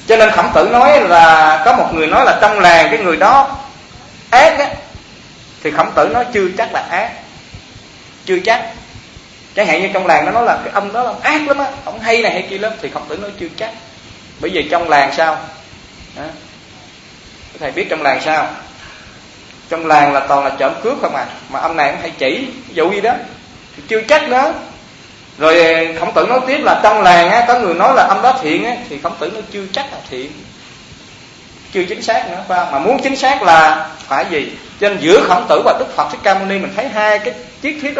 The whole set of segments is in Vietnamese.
Cho nên Khổng Tử nói là có một người nói là trong làng cái người đó ác á, thì Khổng Tử nói chưa chắc là ác, chưa chắc. Chẳng hạn như trong làng nó nói là cái ông đó là ông ác lắm á, ông hay này hay kia lắm, thì Khổng Tử nói chưa chắc. Bởi vì trong làng sao đó. Thầy biết trong làng sao? Trong làng là toàn là trộm cướp không à, mà ông này cũng hay chỉ ví dụ gì đó thì chưa chắc đó. Rồi Khổng Tử nói tiếp là trong làng á, có người nói là ông đó thiện á, thì Khổng Tử nói chưa chắc là thiện, chưa chính xác nữa, phải không? Mà muốn chính xác là phải gì? Cho nên giữa Khổng Tử và Đức Phật Thích Ca Mâu Ni mình thấy hai cái triết thuyết đó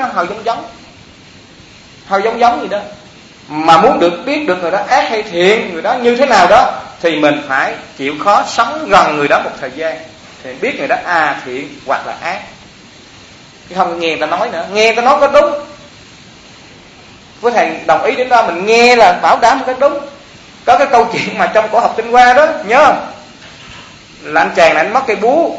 hơi giống gì đó. Mà muốn biết được người đó ác hay thiện, người đó như thế nào đó, thì mình phải chịu khó sống gần người đó một thời gian thì biết người đó thiện hoặc là ác. Chứ không nghe người ta nói nữa, nghe người ta nói có đúng, với thầy đồng ý đến đó, mình nghe là bảo đảm cái đúng. Có cái câu chuyện mà trong Cổ Học Tinh Hoa đó, nhớ không? Là anh chàng này anh mất cây búa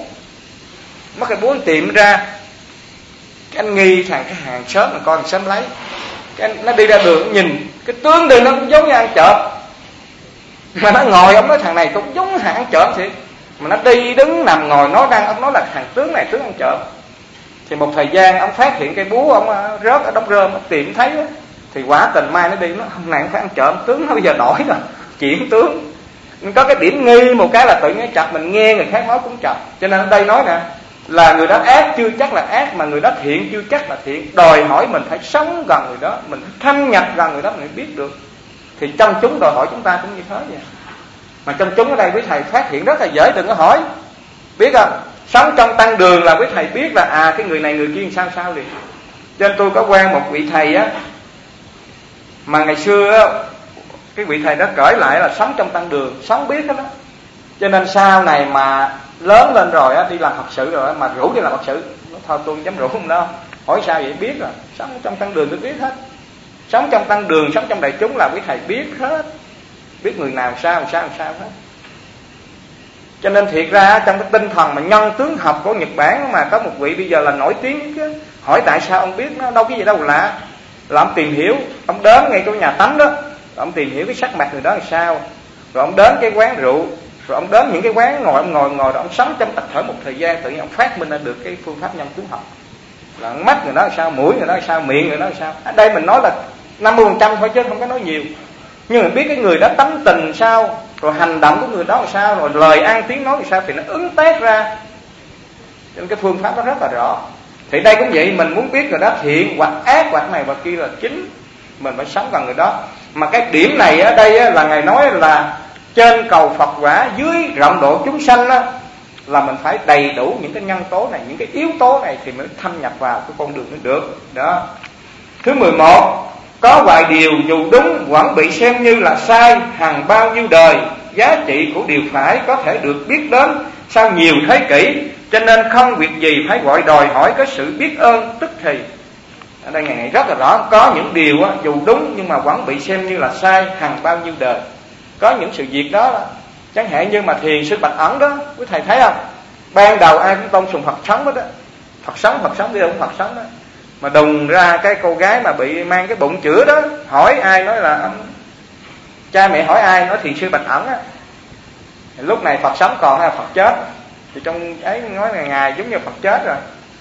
anh tìm ra, cái anh nghi thằng cái hàng xóm mà con sớm lấy, cái anh, nó đi ra đường nhìn cái tướng đi nó cũng giống như ăn trộm, mà nó ngồi ông nói thằng này cũng giống hàng ăn trộm thiệt, mà nó đi đứng nằm ngồi nói đang, ông nói là thằng tướng này tướng ăn trộm. Thì một thời gian ông phát hiện cây búa ông rớt ở đống rơm, ông tìm thấy đó, thì quả tình mai nó đi nó hôm nay phải ăn trộm, tướng nó bây giờ đổi rồi, chuyển tướng. Có cái điểm nghi một cái là tự nhiên chặt, mình nghe người khác nói cũng chặt. Cho nên ở đây nói nè, là người đó ác chưa chắc là ác, mà người đó thiện chưa chắc là thiện. Đòi hỏi mình phải sống gần người đó, mình phải thâm nhập gần người đó mình biết được. Thì trong chúng đòi hỏi chúng ta cũng như thế vậy. Mà trong chúng ở đây quý thầy phát hiện rất là dễ, đừng có hỏi, biết không? Sống trong tăng đường là quý thầy biết là cái người này người kia sao liền. Cho nên tôi có quen một vị thầy á, mà ngày xưa á, cái vị thầy đó cởi lại là sống trong tăng đường, sống biết hết đó. Cho nên sau này mà lớn lên rồi á, đi làm Phật sự rồi á, mà rủ đi làm Phật sự, nó thôi tôi không dám rủ không đâu. Hỏi sao vậy? Biết rồi, sống trong tăng đường tôi biết hết. Sống trong tăng đường, sống trong đại chúng là quý thầy biết hết, biết người nào sao hết. Cho nên thiệt ra trong cái tinh thần mà nhân tướng học của Nhật Bản, mà có một vị bây giờ là nổi tiếng chứ. Hỏi tại sao ông biết, nó đâu cái gì đâu lạ. Là ông tìm hiểu, ông đến ngay chỗ nhà tắm đó, ông tìm hiểu cái sắc mặt người đó là sao. Rồi ông đến cái quán rượu, rồi ông đến những cái quán ông ngồi rồi ông sống trong tập thể một thời gian, tự nhiên ông phát minh ra được cái phương pháp nhân tướng học. Là mắt người đó là sao, mũi người đó là sao, miệng người đó là sao. Ở đây mình nói là 50% thôi chứ không có nói nhiều. Nhưng mà biết cái người đó tánh tình sao, rồi hành động của người đó là sao, rồi lời ăn tiếng nói là sao, thì nó ứng tác ra. Cho nên cái phương pháp nó rất là rõ. Thì đây cũng vậy, mình muốn biết người đó thiện hoặc ác hoặc này và kia là chính, mình phải sống gần người đó. Mà cái điểm này ở đây là Ngài nói là trên cầu Phật quả, dưới rộng độ chúng sanh đó, là mình phải đầy đủ những cái nhân tố này, những cái yếu tố này thì mới thâm nhập vào cái con đường nó được đó. Thứ 11, có vài điều dù đúng vẫn bị xem như là sai hàng bao nhiêu đời, giá trị của điều phải có thể được biết đến sau nhiều thế kỷ, cho nên không việc gì phải gọi đòi hỏi có sự biết ơn tức thì. Ở đây Ngài rất là rõ, có những điều dù đúng nhưng mà vẫn bị xem như là sai hàng bao nhiêu đời. Có những sự việc đó, chẳng hạn như mà thiền sư Bạch Ẩn đó, quý thầy thấy không? Ban đầu ai cũng tôn sùng Phật sống đó, Phật sống đi đâu cũng Phật sống đó. Mà đùng ra cái cô gái mà bị mang cái bụng chữa đó, hỏi ai nói là cha mẹ hỏi ai nói thiền sư Bạch Ẩn á. Lúc này Phật sống còn hay là Phật chết? Thì trong ấy nói là Ngài giống như Phật chết rồi.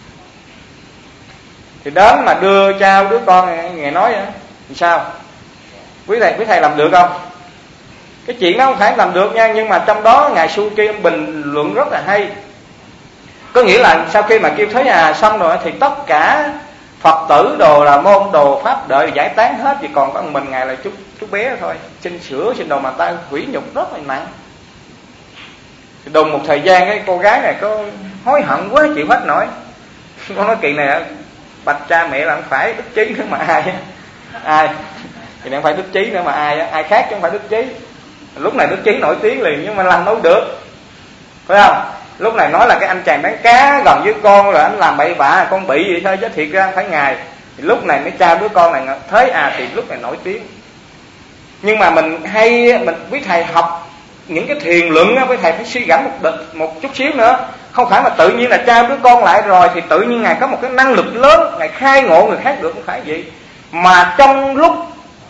Thì đến mà đưa trao đứa con này, Ngài nói vậy thì sao? Quý thầy làm được không? Cái chuyện đó không phải làm được nha, nhưng mà trong đó Ngài Suki bình luận rất là hay. Có nghĩa là sau khi mà kêu Thế Hà xong rồi thì tất cả Phật tử đồ là môn đồ pháp đợi giải tán hết, chỉ còn có mình Ngài là chú bé thôi, xin sửa xin đồ mà ta hủy nhục rất là nặng. Thì đùng một thời gian cái cô gái này có hối hận quá chịu hết nổi. Con nói kỳ này bạch cha mẹ là không phải Đức Chí nữa mà ai thì không phải Đức Chí nữa mà ai khác chứ không phải Đức Chí. Lúc này Đức Chí nổi tiếng liền nhưng mà làm đâu được, phải không? Lúc này nói là cái anh chàng bán cá gần với con rồi anh làm bậy bạ, con bị vậy thôi chứ thiệt ra không phải Ngài. Thì lúc này mới trao đứa con này thế thì lúc này nổi tiếng. Nhưng mà mình quý thầy học những cái thiền luận á, quý thầy phải suy gẫm một chút xíu nữa. Không phải mà tự nhiên là trao đứa con lại rồi thì tự nhiên Ngài có một cái năng lực lớn, Ngài khai ngộ người khác được, không phải vậy. Mà trong lúc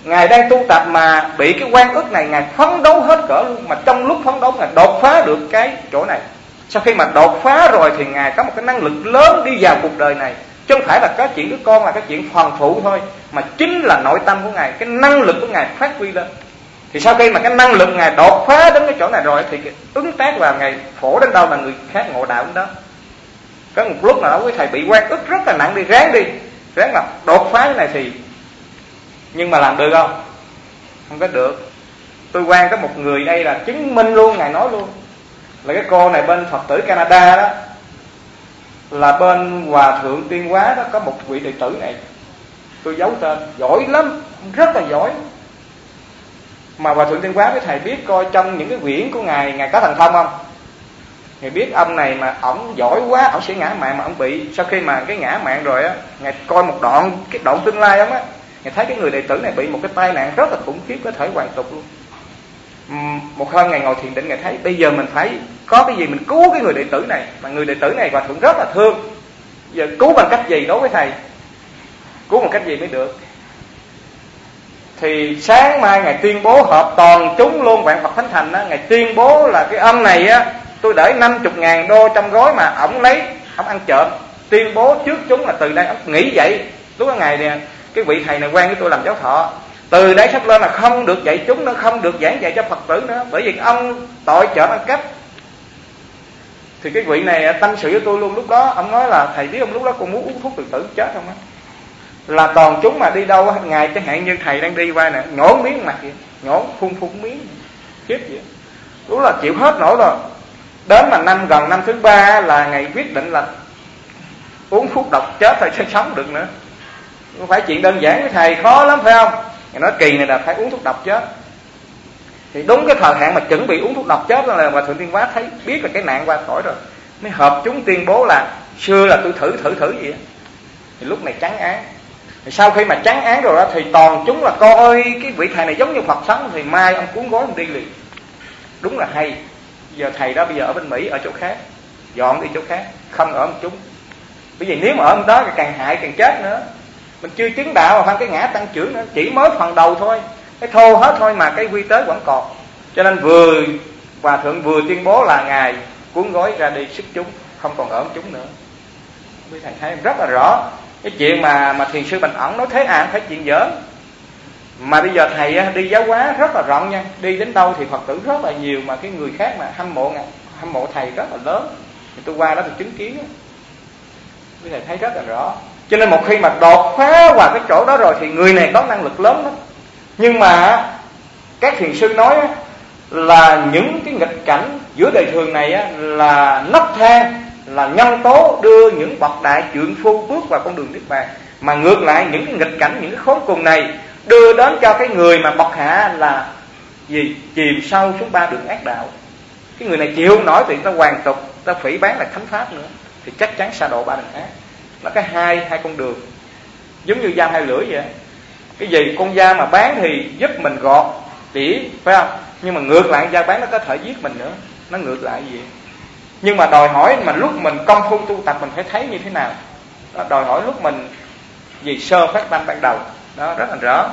Ngài đang tu tập mà bị cái oan ức này, Ngài phấn đấu hết cỡ luôn. Mà trong lúc phấn đấu Ngài đột phá được cái chỗ này. Sau khi mà đột phá rồi thì Ngài có một cái năng lực lớn đi vào cuộc đời này. Chứ không phải là có chuyện đứa con là cái chuyện phần phụ thôi, mà chính là nội tâm của Ngài, cái năng lực của Ngài phát huy lên. Thì sau khi mà cái năng lực Ngài đột phá đến cái chỗ này rồi thì cái ứng tác vào Ngài phổ đến đâu là người khác ngộ đạo đến đó. Có một lúc nào đó quý thầy bị oan ức rất là nặng, ráng là đột phá cái này thì, nhưng mà làm được không? Không có được. Tôi quan có một người đây là chứng minh luôn, Ngài nói luôn là cái cô này bên Phật tử Canada đó, là bên Hòa Thượng Tuyên Hóa đó, có một vị đệ tử này, tôi giấu tên, giỏi lắm, rất là giỏi. Mà Hòa Thượng Tuyên Hóa với thầy biết coi trong những cái quyển của Ngài có thần thông không? Ngài biết ông này mà ổng giỏi quá, ổng sẽ ngã mạng mà ổng bị. Sau khi mà cái ngã mạng rồi á, Ngài coi một cái đoạn tương lai ổng á, Ngài thấy cái người đệ tử này bị một cái tai nạn rất là khủng khiếp, có thể hoàn tục luôn. Một hôm Ngài ngồi thiền định, Ngài thấy bây giờ mình phải có cái gì mình cứu cái người đệ tử này. Mà người đệ tử này Hòa Thượng rất là thương. Giờ cứu bằng cách gì đối với thầy? Cứu bằng cách gì mới được? Thì sáng mai Ngài tuyên bố họp toàn chúng luôn, Vạn Phật Thánh Thành á, Ngài tuyên bố là cái ông này á, tôi để 50.000 đô trong gói mà ổng lấy, ổng ăn trộm. Tuyên bố trước chúng là từ đây ổng nghĩ vậy. Lúc đó Ngài nè, cái vị thầy này quen với tôi làm giáo thọ, từ đấy sắp lên là không được dạy chúng nữa, không được giảng dạy cho Phật tử nữa, bởi vì ông tội trộm ăn cắp. Thì cái vị này tâm sự với tôi luôn. Lúc đó ông nói là thầy biết không, lúc đó con muốn uống thuốc tự tử chết không á. Là toàn chúng mà đi đâu Ngài chẳng hạn như thầy đang đi qua nè, nhổ miếng mặt vậy, nhổ phun miếng chết vậy. Lúc là chịu hết nổi rồi. Đến mà gần năm thứ 3 là Ngài quyết định là uống thuốc độc chết thôi chứ sống được nữa. Không phải chuyện đơn giản với thầy, khó lắm phải không? Ngài nói kỳ này là phải uống thuốc độc chết. Thì đúng cái thời hạn mà chuẩn bị uống thuốc độc chết là Hòa Thượng Tuyên Hóa thấy biết là cái nạn qua khỏi rồi, mới họp chúng tuyên bố là xưa là tôi thử gì á. Thì lúc này trắng án. Thì sau khi mà trắng án rồi đó thì toàn chúng là coi cái vị thầy này giống như Phật sống, thì mai ông cuốn gói ông đi liền. Đúng là hay. Giờ thầy đó bây giờ ở bên Mỹ, ở chỗ khác, dọn đi chỗ khác, không ở một chúng. Bởi vì nếu mà ở đó thì càng hại càng chết nữa. Mình chưa chứng đạo mà phải cái ngã tăng trưởng nữa, chỉ mới phần đầu thôi, cái thô hết thôi mà cái quy tế vẫn còn. Cho nên Hòa Thượng vừa tuyên bố là Ngài cuốn gói ra đi sức chúng, không còn ở một chúng nữa. Quý thầy thấy rất là rõ. Cái chuyện mà thiền sư Bành Ẩn nói thế không phải chuyện giỡn. Mà bây giờ thầy đi giáo hóa rất là rộng nha, đi đến đâu thì Phật tử rất là nhiều, mà cái người khác mà hâm mộ thầy rất là lớn. Thì tôi qua đó tôi chứng kiến á, quý thầy thấy rất là rõ. Cho nên một khi mà đột phá vào cái chỗ đó rồi thì người này có năng lực lớn lắm. Nhưng mà các thiền sư nói là những cái nghịch cảnh giữa đời thường này là nấc thang, là nhân tố đưa những bậc đại trượng phu bước vào con đường niết bàn. Mà ngược lại những cái nghịch cảnh, những cái khốn cùng này đưa đến cho cái người mà bậc hạ là gì? Chìm sâu xuống 3 đường ác đạo. Cái người này chịu không nổi thì ta hoàn tục, ta phỉ báng lại thánh pháp nữa, thì chắc chắn sa độ 3 đường ác. Nó cái hai con đường, giống như dao hai lưỡi vậy. Cái gì con dao mà bán thì giúp mình gọt tỉa, phải không? Nhưng mà ngược lại dao bán nó có thể giết mình nữa, nó ngược lại gì. Nhưng mà đòi hỏi mà lúc mình công phu tu tập mình phải thấy như thế nào. Đó, đòi hỏi lúc mình gì sơ phát tâm ban đầu đó rất là rõ.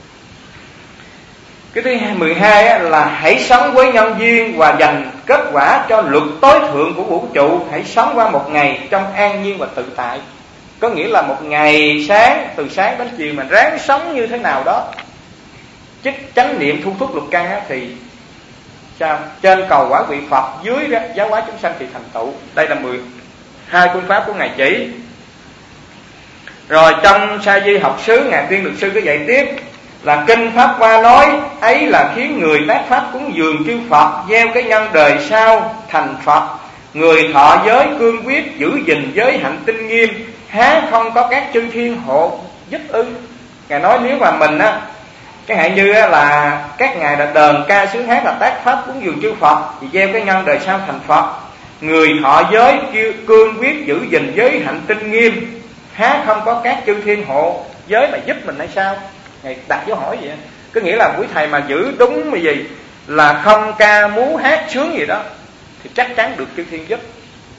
Cái thứ 12 là hãy sống với nhân duyên và dành kết quả cho luật tối thượng của vũ trụ. Hãy sống qua một ngày trong an nhiên và tự tại. Có nghĩa là một ngày sáng, từ sáng đến chiều mình ráng sống như thế nào đó, chích chánh niệm thu thúc lục căn thì sao? Trên cầu quả vị Phật, dưới đó giáo hóa chúng sanh thì thành tựu. Đây là 12 phương pháp của Ngài chỉ. Rồi trong Sa Di học xứ, Ngài Tuyên Luật Sư có dạy tiếp là kinh pháp qua nói ấy là khiến người tác pháp cúng dường chư Phật, gieo cái nhân đời sau thành Phật. Người thọ giới cương quyết, giữ gìn giới hạnh tinh nghiêm, há không có các chư thiên hộ giúp ư? Ngài nói nếu mà mình cái hạn như là các ngài đã đờn ca sướng hát là tác pháp cúng dường chư Phật, thì gieo cái nhân đời sau thành Phật. Người thọ giới cương quyết, giữ gìn giới hạnh tinh nghiêm, há không có các chư thiên hộ giới mà giúp mình hay sao? Ngài đặt dấu hỏi vậy. Có nghĩa là quý thầy mà giữ đúng cái gì là không ca múa hát sướng gì đó thì chắc chắn được chư thiên giúp.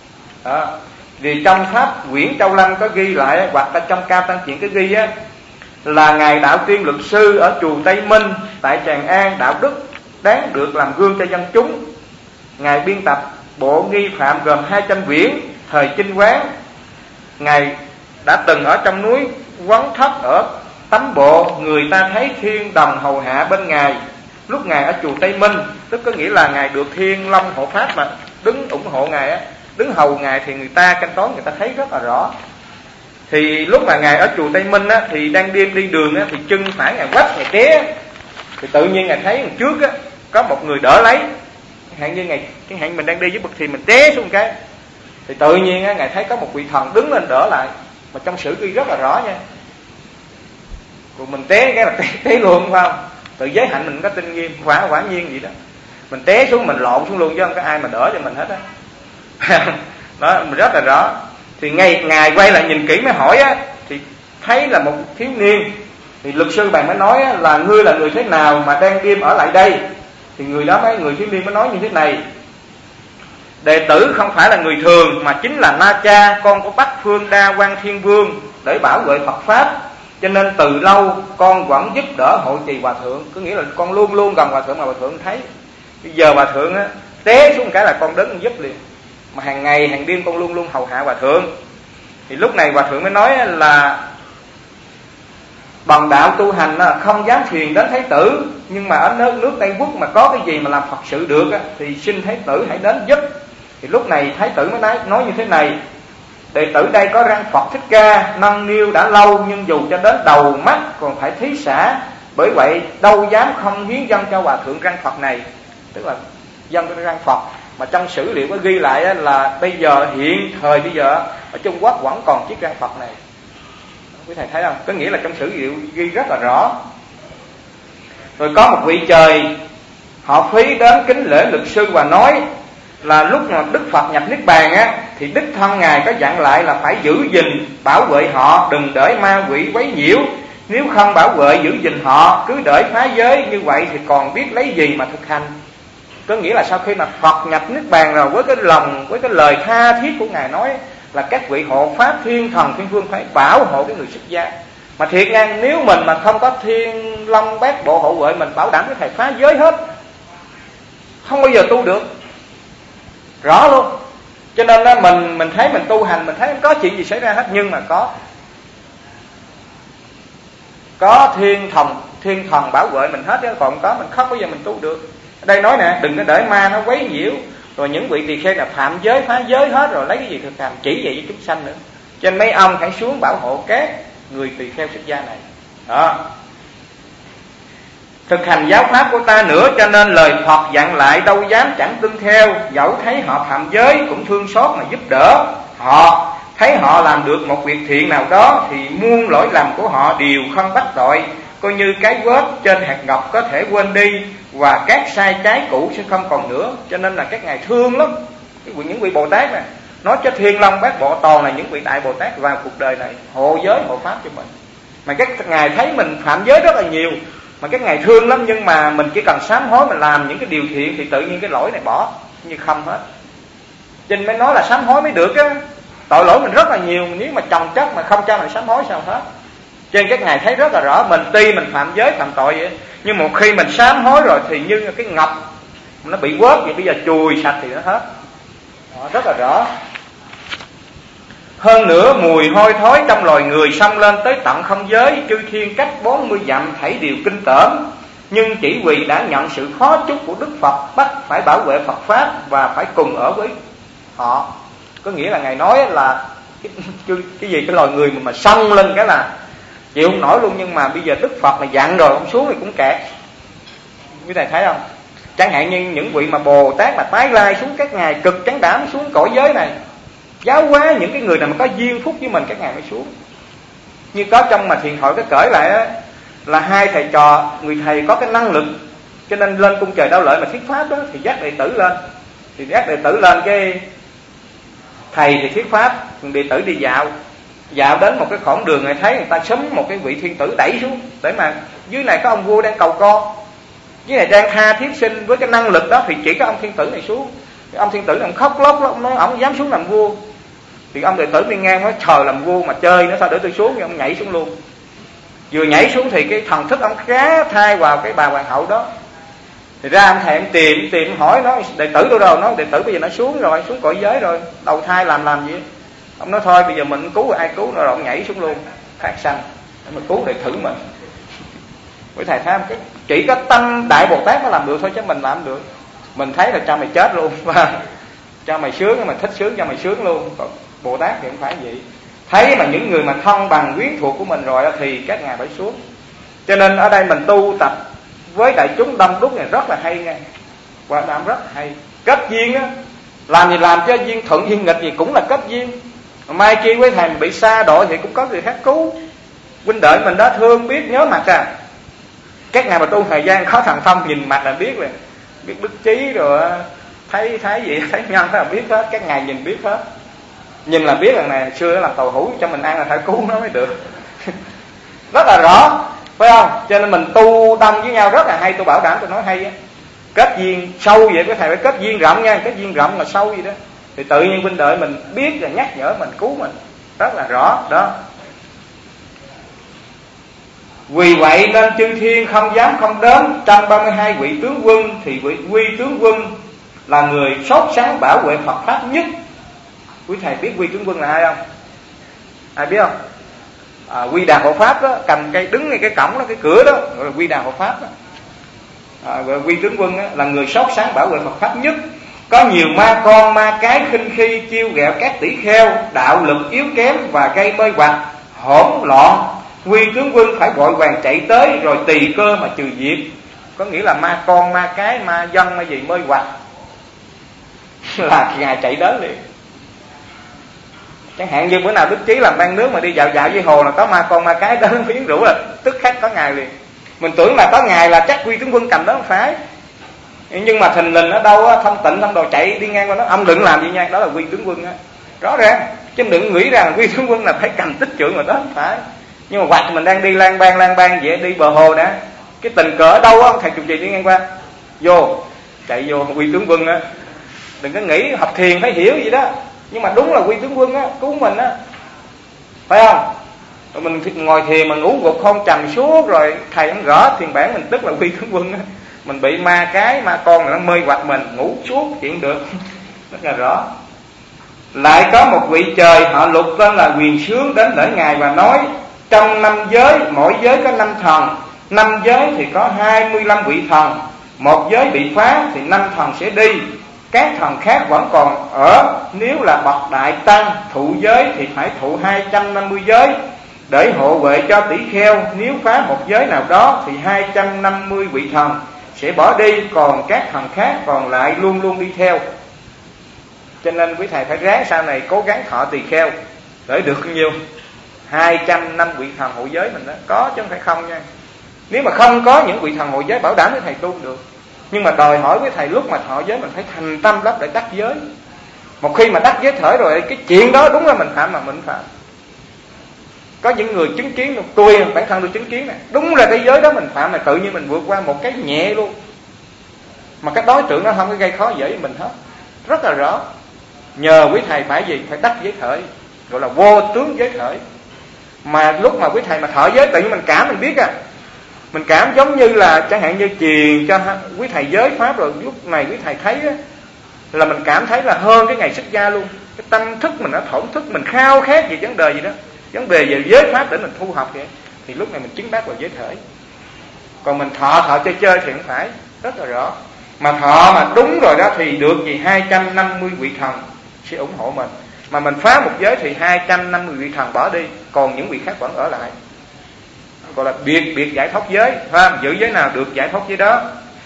Vì trong pháp quyển Châu Lăng có ghi lại, hoặc là trong Cao Tăng Chuyện có ghi là ngài Đạo Tiên Luật Sư ở chùa Tây Minh tại Tràng An, đạo đức đáng được làm gương cho dân chúng. Ngài biên tập bộ Nghi Phạm gồm 200 quyển thời Chinh Quán. Ngài đã từng ở trong núi Quán Thất ở Tấm Bộ, người ta thấy Thiên Đồng hầu hạ bên ngài. Lúc ngài ở chùa Tây Minh, tức có nghĩa là ngài được Thiên Long hộ pháp mà đứng ủng hộ ngài á, đứng hầu ngài, thì người ta canh toán, người ta thấy rất là rõ. Thì lúc mà ngài ở chùa Tây Minh á, thì đang đi đường á, thì chân phải ngài quách, ngài té, thì tự nhiên ngài thấy đằng trước á có một người đỡ lấy, hạn như ngài, cái hạn mình đang đi với bậc thì mình té xuống cái, thì tự nhiên á ngài thấy có một vị thần đứng lên đỡ lại, mà trong sử ghi rất là rõ nha. Rồi mình té cái là té luôn, phải không? Tự giới hạnh mình có tinh nghiêm, quả nhiên vậy đó. Mình té xuống mình lộn xuống luôn chứ không có ai mà đỡ cho mình hết á. Đó, mình rất là rõ. Thì ngài quay lại nhìn kỹ mới hỏi á, thì thấy là một thiếu niên. Thì luật sư bạn mới nói á, là ngươi là người thế nào mà đang đêm ở lại đây? Thì người thiếu niên mới nói như thế này: đệ tử không phải là người thường, mà chính là Na Cha, con của Bắc Phương Đa Quan Thiên Vương, để bảo vệ Phật pháp. Cho nên từ lâu con vẫn giúp đỡ hộ trì hòa thượng. Có nghĩa là con luôn luôn gần hòa thượng mà hòa thượng thấy. Bây giờ hòa thượng á té xuống cái là con đứng giúp liền. Mà hàng ngày hàng đêm con luôn luôn hầu hạ hòa thượng. Thì lúc này hòa thượng mới nói là bằng đạo tu hành không dám truyền đến Thái tử, nhưng mà ở nước Tây Quốc mà có cái gì mà làm Phật sự được á, thì xin Thái tử hãy đến giúp. Thì lúc này Thái tử mới nói như thế này: đệ tử đây có răng Phật Thích Ca nâng niu đã lâu, nhưng dù cho đến đầu mắt còn phải thí xả, bởi vậy đâu dám không hiến dâng cho hòa thượng răng Phật này. Tức là dâng cái răng Phật. Mà trong sử liệu có ghi lại là bây giờ hiện thời bây giờ ở Trung Quốc vẫn còn chiếc răng Phật này. Quý thầy thấy không? Có nghĩa là trong sử liệu ghi rất là rõ. Rồi có một vị trời họ phí đến kính lễ luật sư và nói là lúc mà Đức Phật nhập Niết Bàn á, thì đích thân ngài có dặn lại là phải giữ gìn bảo vệ họ, đừng để ma quỷ quấy nhiễu. Nếu không bảo vệ giữ gìn họ, cứ để phá giới như vậy thì còn biết lấy gì mà thực hành. Có nghĩa là sau khi mà Phật nhập Niết Bàn rồi, với cái lòng, với cái lời tha thiết của ngài nói là các vị hộ pháp thiên thần thiên vương phải bảo hộ cái người xuất gia. Mà thiệt nha, nếu mình mà không có Thiên Long Bát Bộ hộ vệ, mình bảo đảm cái thầy phá giới hết, không bao giờ tu được. Rõ luôn. Cho nên đó, mình thấy mình tu hành, mình thấy không có chuyện gì xảy ra hết, nhưng mà có thiên thần bảo vệ mình hết, còn không có mình không bao giờ mình tu được. Ở đây nói nè, đừng có để ma nó quấy nhiễu. Rồi những vị tỳ kheo là phạm giới, phá giới hết, rồi lấy cái gì thực hành chỉ vậy với chúng sanh nữa. Cho nên mấy ông hãy xuống bảo hộ các người tỳ kheo xuất gia này. Đó. Thực hành giáo pháp của ta nữa, cho nên lời Phật dặn lại đâu dám chẳng tuân theo. Dẫu thấy họ phạm giới cũng thương xót mà giúp đỡ họ. Thấy họ làm được một việc thiện nào đó thì muôn lỗi lầm của họ đều không bắt tội, coi như cái vết trên hạt ngọc có thể quên đi, và các sai trái cũ sẽ không còn nữa. Cho nên là các ngài thương lắm những vị Bồ Tát này. Nói cho Thiên Long Bát Bộ toàn là những vị đại Bồ Tát vào cuộc đời này hộ giới hộ pháp cho mình. Mà các ngài thấy mình phạm giới rất là nhiều, mà các ngài thương lắm, nhưng mà mình chỉ cần sám hối, mình làm những cái điều thiện thì tự nhiên cái lỗi này bỏ như không hết. Cho nên mới nói là sám hối mới được á. Tội lỗi mình rất là nhiều, nếu mà chồng chất mà không cho mình sám hối sao hết. Cho nên các ngài thấy rất là rõ, mình tuy mình phạm giới phạm tội vậy, nhưng một khi mình sám hối rồi thì như cái ngọc nó bị quớt vậy, bây giờ chùi sạch thì nó hết. Đó, rất là rõ. Hơn nữa mùi hôi thối trong loài người xông lên tới tận không giới, chư thiên cách 40 dặm thảy đều kinh tởm. Nhưng chỉ vì đã nhận sự khó chúc của Đức Phật, bắt phải bảo vệ Phật pháp và phải cùng ở với họ. Có nghĩa là ngài nói là cái gì cái loài người mà xông lên cái là chịu không nổi luôn. Nhưng mà bây giờ Đức Phật mà dặn rồi, không xuống thì cũng kẹt. Quý thầy thấy không? Chẳng hạn như những vị mà Bồ Tát mà tái lai xuống, các ngài cực trấn đảm xuống cõi giới này, giáo hóa những cái người nào mà có duyên phúc với mình, các ngài mới xuống. Như có trong mà thiền thoại có kể lại á, là hai thầy trò, người thầy có cái năng lực, cho nên lên cung trời Đao Lợi mà thuyết pháp đó, thì dắt đệ tử lên. Thì dắt đệ tử lên, cái thầy thì thuyết pháp, đệ tử đi dạo đến một cái khoảng đường, người thấy người ta xúm một cái vị thiên tử đẩy xuống, để mà dưới này có ông vua đang cầu con, dưới này đang tha thiết sinh. Với cái năng lực đó thì chỉ có ông thiên tử này xuống. Cái ông thiên tử này khóc lóc lắm, nói ông dám xuống làm vua. Thì ông đệ tử đi ngang nói trời, làm vua mà chơi nữa sao, để tôi xuống. Thì ông nhảy xuống luôn. Vừa nhảy xuống thì cái thần thức ông cá thay vào cái bà hoàng hậu đó. Thì ra ông thầy em tìm hỏi nó đệ tử tôi đâu, nó đệ tử bây giờ nó xuống rồi, xuống cõi giới rồi, đầu thai làm gì. Ông nói thôi bây giờ mình cứu ai cứu nó, rồi ông nhảy xuống luôn thác sanh để mà cứu đệ tử mình. Với thầy thấy cái chỉ có Tăng Đại Bồ Tát mới làm được thôi, chứ mình làm được. Mình thấy là cho mày chết luôn, cho mày sướng, mày thích sướng cho mày sướng luôn. Còn Bồ Tát thì không phải vậy. Thấy mà những người mà thân bằng quyến thuộc của mình rồi thì các ngài phải xuống. Cho nên ở đây mình tu tập với đại chúng đông đúc này rất là hay nha, và làm rất là hay. Kết duyên á, làm gì làm cho duyên thuận duyên nghịch gì cũng là kết duyên. Mai kia với thầy bị xa độ thì cũng có người khác cứu. Huynh đệ mình đó thương biết nhớ mặt à. Các ngài mà tu thời gian có thần thông nhìn mặt là biết rồi, biết đức trí rồi, thấy gì thấy nhân là biết hết. Các ngài nhìn biết hết, nhìn là biết rằng này xưa nó làm tàu hũ cho mình ăn là phải cứu nó mới được. Rất là rõ, phải không? Cho nên mình tu đông với nhau rất là hay. Tôi bảo đảm tôi nói hay á. Kết duyên sâu vậy, cái thầy phải kết duyên rộng nha. Kết duyên rộng là sâu vậy đó, thì tự nhiên huynh đệ mình biết và nhắc nhở mình, cứu mình rất là rõ đó. Vì vậy nên chư thiên không dám không đến. Trong 32 vị tướng quân thì vị Quy tướng quân là người sốt sắng bảo vệ Phật pháp nhất. Quý thầy biết Quy tướng quân là ai không? Ai biết không? Quy Đà hộ pháp đó, cầm cây đứng ngay cái cổng đó, cái cửa đó, gọi là Quy Đà hộ pháp đó. Quy tướng quân đó, là người sốt sắng bảo vệ Phật pháp nhất. Có nhiều ma con ma cái khinh khi chiêu ghẹo các tỷ kheo, đạo lực yếu kém và gây mê hoặc hỗn loạn. Quy tướng quân phải vội vàng chạy tới rồi tùy cơ mà trừ diệt. Có nghĩa là ma con ma cái ma dân ma gì mê hoặc là ngài chạy đến liền. Chẳng hạn như bữa nào Đức Chí làm ban nước mà đi dạo với hồ là có ma con ma cái đến quyến rũ là tức khắc có ngài liền. Mình tưởng là có ngài là chắc Quy tướng quân cầm đó, không phải. Nhưng mà thình lình ở đâu á, Thông Tịnh Thông Đồ chạy đi ngang qua nó, ông đừng làm gì nha, đó là Quy tướng quân á, rõ ràng. Chứ đừng nghĩ rằng Quy tướng quân là phải cầm tích trượng mà đó, không phải. Nhưng mà hoặc mình đang đi lang bang vậy, đi bờ hồ đã, cái tình cờ ở đâu á, thầy trụ trì đi ngang qua, chạy vô Quy tướng quân á. Đừng có nghĩ học thiền phải hiểu gì đó, nhưng mà đúng là Quy tướng quân á, cứu mình á, phải không? Rồi mình ngồi thiền mà ngủ gục không trầm suốt rồi thầy không gõ thiền bản mình, tức là Quy tướng quân á. Mình bị ma cái ma con nó mê hoặc mình, ngủ suốt chuyện được rất là rõ. Lại có một vị trời họ Lục tên là Quyền Sướng đến lễ ngài và nói: trong 5 giới, mỗi giới có 5 thần, 5 giới thì có 25 vị thần. Một giới bị phá thì 5 thần sẽ đi, các thần khác vẫn còn ở. Nếu là bậc đại tăng thụ giới thì phải thụ 250 giới để hộ vệ cho tỷ kheo. Nếu phá một giới nào đó thì 250 vị thần sẽ bỏ đi, còn các thần khác còn lại luôn luôn đi theo. Cho nên quý thầy phải ráng sau này cố gắng thọ tỳ kheo để được nhiêu 200 năm vị thần hộ giới mình đó. Có chứ không phải không nha. Nếu mà không có những vị thần hộ giới bảo đảm với thầy tu được. Nhưng mà đòi hỏi với thầy lúc mà thọ giới mình phải thành tâm lắm để đắc giới. Một khi mà đắc giới thởi rồi, cái chuyện đó đúng là mình phạm mà mình phạm. Có những người chứng kiến, tôi bản thân tôi chứng kiến này, đúng là cái giới đó mình phạm mà tự nhiên mình vượt qua một cái nhẹ luôn, mà cái đối tượng nó không có gây khó dễ với mình hết, rất là rõ. Nhờ quý thầy phải gì? Phải đắc giới khởi, gọi là vô tướng giới khởi. Mà lúc mà quý thầy mà thọ giới tự nhiên mình cảm, mình biết à, mình cảm giống như là chẳng hạn như truyền cho quý thầy giới pháp rồi, lúc này quý thầy thấy á, là mình cảm thấy là hơn cái ngày xuất gia luôn. Cái tâm thức mình nó thổn thức, mình khao khát về vấn đề gì đó, vấn đề về giới pháp để mình thu học vậy, thì lúc này mình chứng bác vào giới khởi. Còn mình thọ chơi thì không phải, rất là rõ. Mà thọ mà đúng rồi đó thì được gì 250 vị thần sẽ ủng hộ mình. Mà mình phá một giới thì 250 vị thần bỏ đi, còn những vị khác vẫn ở lại, gọi là biệt giải thoát giới, phải không? Giữ giới nào được giải thoát giới đó.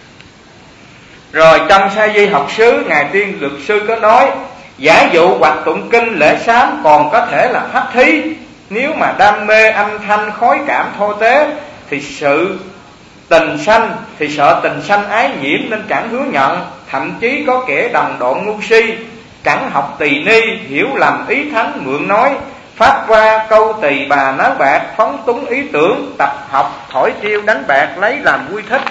Rồi trong Sa Di học xứ, ngài Tiên Luật Sư có nói: giả dụ hoặc tụng kinh lễ sám còn có thể là pháp thí. Nếu mà đam mê âm thanh khói cảm thô tế thì sợ tình sanh ái nhiễm nên chẳng hứa nhận. Thậm chí có kẻ đồng độ ngu si, chẳng học tỳ ni, hiểu lầm ý thánh mượn nói, phát qua câu tỳ bà nói bạc, phóng túng ý tưởng, tập học thổi chiêu đánh bạc lấy làm vui thích.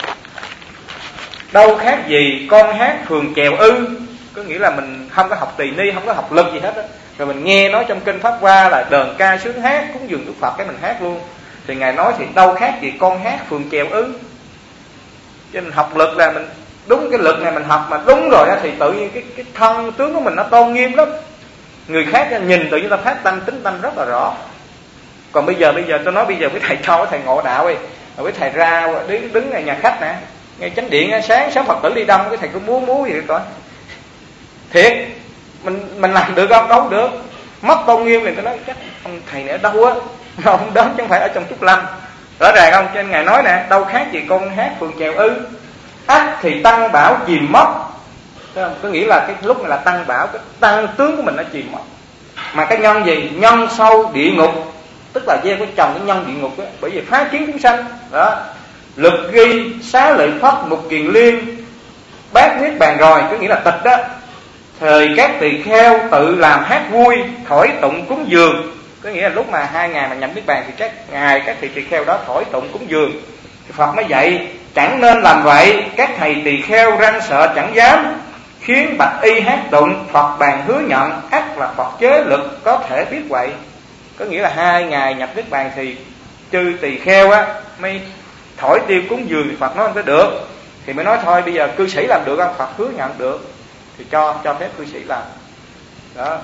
Đâu khác gì con hát phường chèo ư. Có nghĩa là mình không có học tỳ ni, không có học lực gì hết á. Rồi mình nghe nói trong kinh Pháp Hoa là đờn ca sướng hát, cúng dường Đức Phật cái mình hát luôn. Thì Ngài nói thì đâu khác gì con hát phường chèo ư. Cho nên học lực là mình đúng cái lực này mình học mà đúng rồi á, thì tự nhiên cái thân tướng của mình nó tôn nghiêm lắm. Người khác nhìn tự nhiên ta phát tâm tính tâm rất là rõ. Còn bây giờ tôi nói bây giờ với thầy cho thầy ngộ đạo đi, với thầy ra đứng ngay nhà khách nè, ngay chánh điện sáng Phật tử đi đông, cái thầy cứ múa vậy coi. Thiệt mình làm được không? Đâu được. Mất tôn nghiêm liền. Tôi nói chắc ông thầy này ở đâu á, không đến chứ không phải ở trong Trúc Lâm. Rõ ràng không? Trên Ngài nói nè, đâu khác gì con hát phường chèo ư. Ắt thì tăng bảo chìm mất. Có nghĩa là cái lúc này là tăng bảo, cái tăng tướng của mình nó chìm mất. Mà cái nhân gì? Nhân sâu địa ngục, tức là gieo cái trồng cái nhân địa ngục á, bởi vì phá kiến chúng sanh. Đó. Lực ghi xá lợi pháp mục kiền liên, bát niết bàn rồi, có nghĩa là tịch đó. Thời các tỳ kheo tự làm hát vui, thổi tụng cúng dường. Có nghĩa là lúc mà 2 ngày mà nhập niết bàn thì các tỳ kheo đó thổi tụng cúng dường. Phật mới dạy chẳng nên làm vậy. Các thầy tỳ kheo răng sợ chẳng dám, khiến bạch y hát tụng. Phật bàn hứa nhận, ắt là Phật chế lực có thể biết vậy. Có nghĩa là 2 ngày nhập niết bàn thì chư tỳ kheo á mới thổi tiêu cúng dường, thì Phật nói không có được. Thì mới nói thôi bây giờ cư sĩ làm được không? Phật hứa nhận được thì cho phép cư sĩ làm. Đó.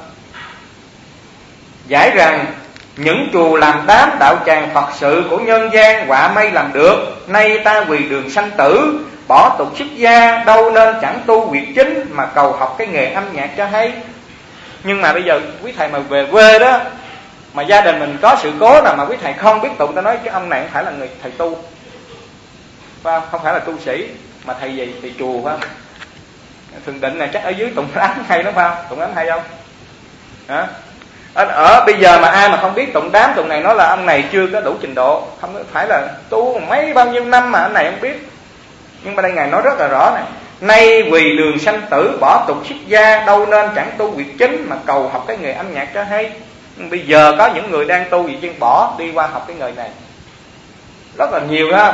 Giải rằng những chùa làm đám đạo tràng Phật sự của nhân gian họa mây làm được. Nay ta quỳ đường sanh tử, bỏ tục xuất gia, đâu nên chẳng tu việc chính mà cầu học cái nghề âm nhạc cho hay. Nhưng mà bây giờ quý thầy mà về quê đó, mà gia đình mình có sự cố nào mà quý thầy không biết tụng, ta nói cái ông này không phải là người thầy tu, không phải là tu sĩ, mà thầy gì? Thầy chùa phải không? Thường định này chắc ở dưới tụng đám hay lắm phải không? Tụng đám hay không? Hả? Ở bây giờ mà ai mà không biết tụng đám tụng này, nói là ông này chưa có đủ trình độ, không phải là tu mấy bao nhiêu năm mà anh này không biết. Nhưng mà đây Ngài nói rất là rõ này: nay quỳ đường sanh tử, bỏ tục xuất gia, đâu nên chẳng tu việc chính mà cầu học cái nghề âm nhạc cho hay. Nhưng bây giờ có những người đang tu việc chính bỏ đi qua học cái nghề này rất là nhiều đó.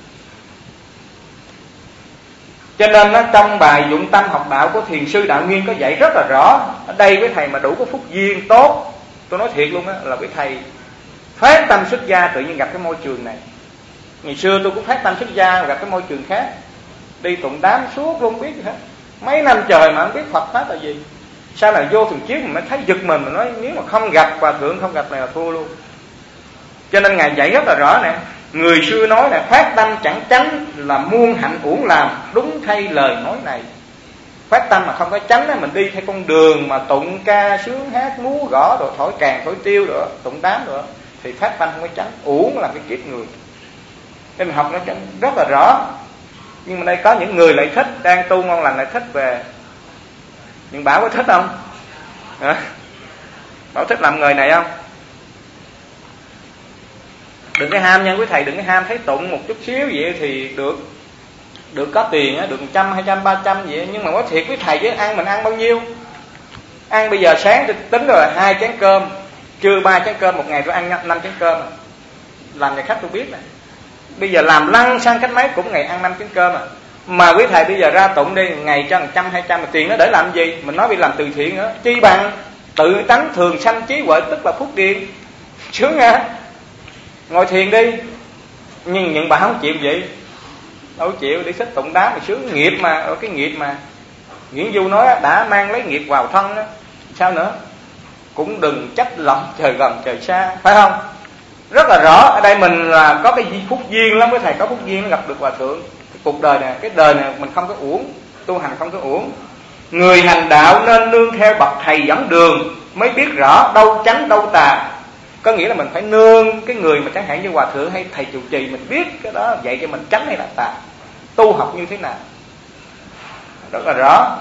Cho nên trong bài Dụng Tâm Học Đạo của Thiền sư Đạo Nguyên có dạy rất là rõ. Ở đây với thầy mà đủ có phúc duyên tốt, tôi nói thiệt luôn á, là với thầy phát tâm xuất gia tự nhiên gặp cái môi trường này. Ngày xưa tôi cũng phát tâm xuất gia gặp cái môi trường khác, đi tụng đám suốt luôn biết gì hết, mấy năm trời mà không biết Phật pháp là gì. Sau này vô thường chiếu mình mới thấy giật mình nói nếu mà không gặp Hòa Thượng, không gặp này là thua luôn. Cho nên Ngài dạy rất là rõ nè. Người xưa nói là phát tâm chẳng chánh là muôn hạnh uổng làm, đúng thay lời nói này. Phát tâm mà không có chánh á, mình đi theo con đường mà tụng ca sướng hát múa gõ rồi thổi càng thổi tiêu rồi tụng đám rồi thì phát tâm không có chánh, uổng là cái kiếp người. Nên mình học nó rất là rõ. Nhưng mà đây có những người lại thích, đang tu ngon lành lại thích về. Nhưng Bảo có thích không? Hả? Bảo thích làm người này không? Đừng cái ham nha quý thầy, đừng cái ham thấy tụng một chút xíu vậy thì được có tiền á, được 100, 200, 300 vậy. Nhưng mà nói thiệt với thầy chứ ăn mình ăn bao nhiêu? Ăn bây giờ sáng tôi tính rồi 2 chén cơm, trưa 3 chén cơm, một ngày tôi ăn 5 chén cơm. Làm nhà khách tôi biết nè. Bây giờ làm lăng sang cách mấy cũng ngày ăn 5 chén cơm à. Mà quý thầy bây giờ ra tụng đi, ngày cho 100, 200 mà tiền nó để làm gì? Mình nói bị làm từ thiện nữa, chi bằng tự tánh thường sanh trí huệ, tức là phúc điền. Sướng nha. Ngồi thiền đi. Nhưng những bà không chịu vậy. Đâu chịu, đi thích tụng đám mà sướng. Nghiệp mà, cái nghiệp mà Nguyễn Du nói đã mang lấy nghiệp vào thân đó. Sao nữa? Cũng đừng trách lòng trời gần trời xa, phải không? Rất là rõ. Ở đây mình là có cái phúc duyên lắm. Với thầy có phúc duyên nó gặp được Hòa Thượng. Cái cuộc đời này, cái đời này mình không có uổng. Tu hành không có uổng. Người hành đạo nên nương theo bậc thầy dẫn đường, mới biết rõ đâu chánh đâu tà. Có nghĩa là mình phải nương cái người mà chẳng hạn như Hòa Thượng hay thầy trụ trì, mình biết cái đó dạy cho mình chánh hay là tà, tu học như thế nào, rất là rõ.